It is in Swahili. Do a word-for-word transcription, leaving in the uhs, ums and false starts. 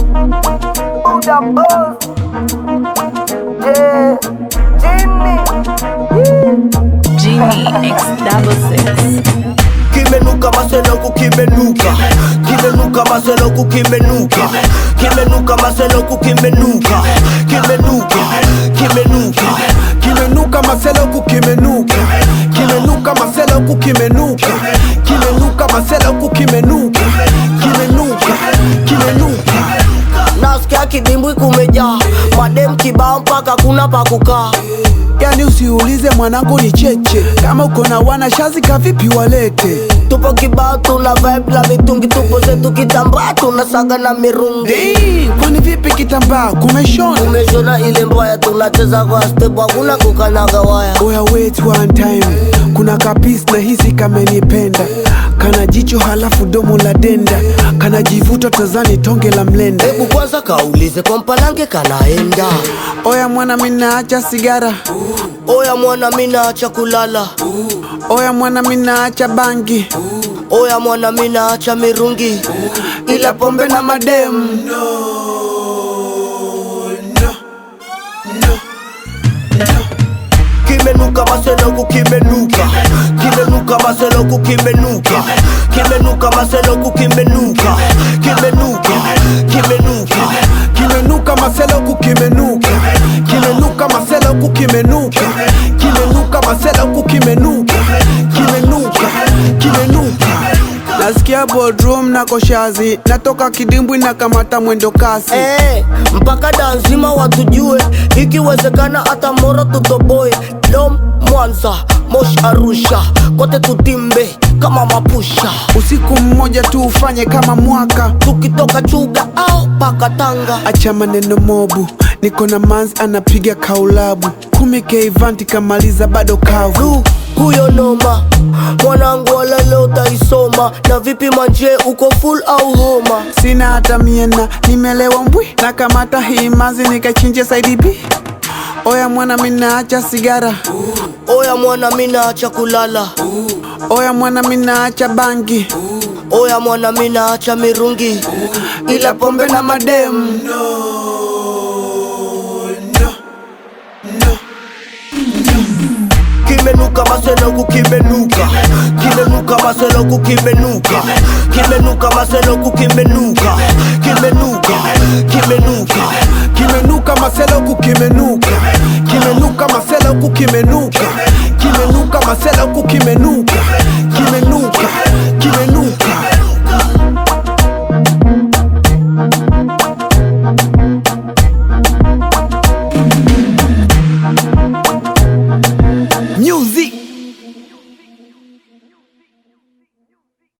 Buddha boss, yeah, Jimmy, Genie X double six. Kimenuka maseloku kimenuka, kimenuka maseloku kimenuka, kimenuka maseloku kimenuka, kimenuka, kimenuka, kimenuka maseloku kimenuka, kimenuka maseloku kimenuka, kimenuka maseloku kimenuka, kimenuka, kimenuka. Nasikia kidimbwi kumejaa, madem kibao mpaka kuna pa kukaa. Yani usiulize mwanangu ni cheche, kama uko na wana shazi kavipi walete. Tupo kibao tuna vibe la mitungi, tupo zetu kitambaa tunasaga na mirungi. Hey, kwani vipi kitambaa kumeshona? Kumeshona ile mbaya tunacheza kwa step, hakuna kukanaga waya. Oya wait one time, kuna kapis na hisi kamenipenda. Kana jicho halafu domo la denda, kana jivuta tazani tonge la mlenda. Hebu kwanza kaulize kwa mpalange kanaenda. Oya mwana mina acha sigara, oya mwana mina acha kulala, oya mwana mina acha bangi, oya mwana mina acha mirungi, ila pombe na madem. Kimenuka maseloku kimenuka, kimenuka maseloku kimenuka, kimenuka maseloku kimenuka, kimenuka, kimenuka, kimenuka maseloku kimenuka, kimenuka maseloku kimenuka, kimenuka maseloku kimenuka, kimenuka, kimenuka. Nasikia boardroom na koshazi, natoka kidimbwi na kamata mwendo kasi. Eh, mpaka danzima watujue, ikiwezekana hata Moro tutoboe. Dom Mwanza, Mosh Arusha, kote tutimbe kama mapusha. Usiku mmoja tu ufanye kama mwaka, tukitoka Chuga au paka Tanga. Acha maneno mobu, niko na manzi anapiga kaulabu. Kumi keivanti kamaliza bado kavu. Huyo noma, mwanangu wala leo utaisoma. Na vipi manje uko full au homa? Sina hata miena, nimelewa mbwi. Na kamata hii mazi nikachinje side B. Oya mwana mina acha sigara, oya mwana mina acha kulala, oya mwana mina acha bangi, oya mwana mina acha mirungi, ila pombe na madem. Kimenuka maseloku kimenuka, kimenuka maseloku kimenuka, kimenuka maseloku kimenuka, kimenuka, kimenuka, kimenuka maseloku kimenuka, kimenuka maseloku kimenuka, kimenuka maseloku kimenuka.